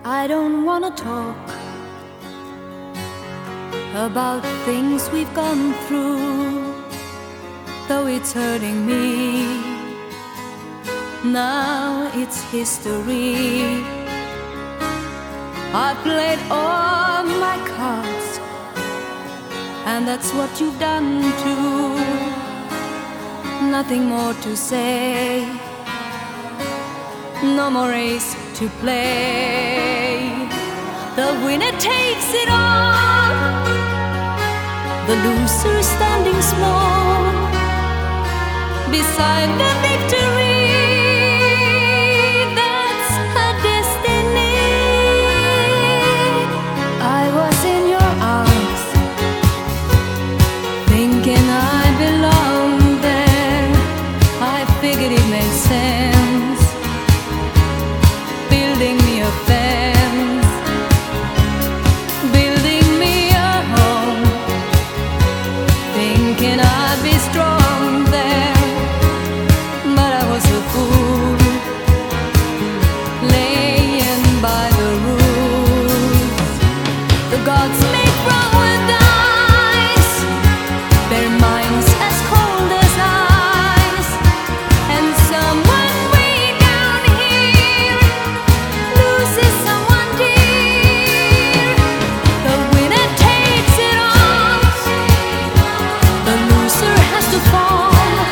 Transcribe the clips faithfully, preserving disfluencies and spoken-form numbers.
I don't wanna talk about things we've gone through, though it's hurting me. Now it's history. I played all my cards, and that's what you've done too. Nothing more to say, no more race to play. The winner takes it all, the loser standing small beside the victory. That's her destiny. I was in your arms, thinking I belonged there. I figured it made sense, building me a fence, building me a home, thinking I'd be strong there. But I was a fool, laying by the rules. The gods make wrong with ice, their minds as cold as ice. And someone way down here loses someone dear. The winner takes it all, the loser has to fall.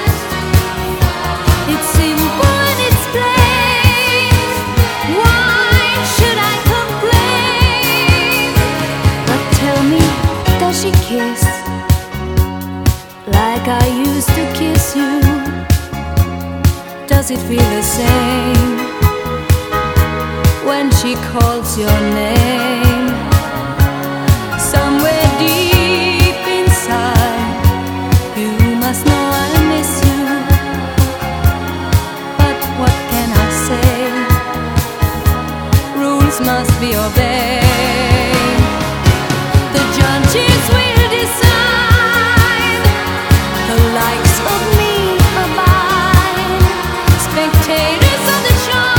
It's simple and it's plain. Why should I complain? But tell me, does she kiss like I used to kiss you? Does it feel the same when she calls your name? Somewhere deep inside, you must know I miss you. But what can I say? Rules must be obeyed. The judges will decide, the likes of me abide. Spectators of the show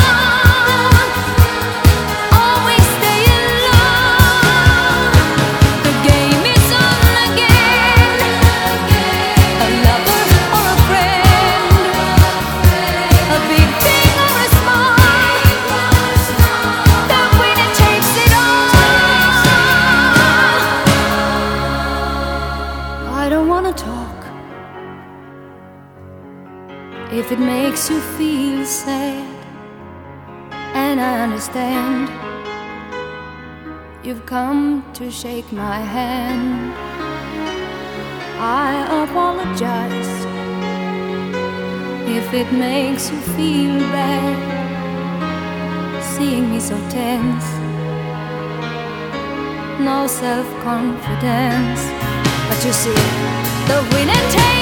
always stay alone. The game is on again, a lover or a friend, a big thing or a small, the winner takes it all. I don't wanna talk if it makes you feel sad, and I understand. You've come to shake my hand. I apologize if it makes you feel bad, seeing me so tense, no self-confidence. But you see, the winner takes